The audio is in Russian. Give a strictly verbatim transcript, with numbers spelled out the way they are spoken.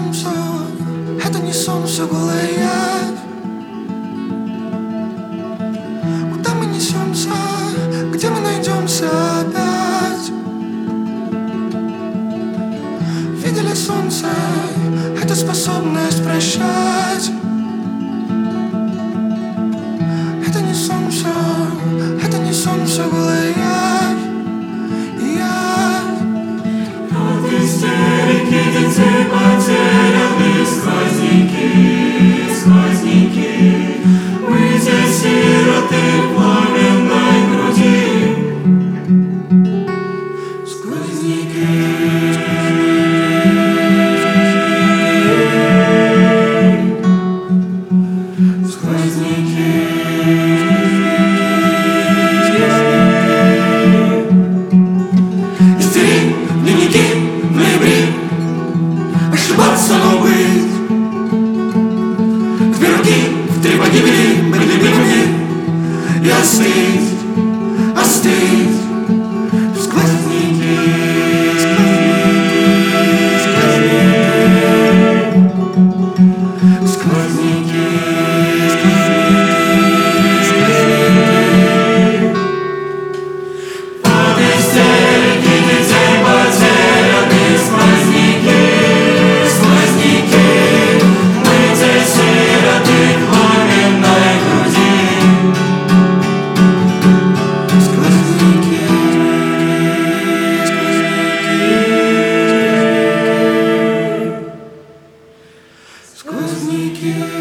солнце, это не солнце, голая явь. Куда мы несемся, где мы найдемся опять? Видели солнце, это способность прощать. Это не солнце, это не солнце, голая явь. От истерики детей потеряны сквозняки, сквозняки. Мы те сироты в пламенной груди. Сквозняки. Ошибаться, но быть. Две руки в три погибели были любимыми. И остыть, остыть. Сквозняки, сквозняки, сквозняки, сквозняки. От истерики детей потеряны сквозняки. Сквозняки.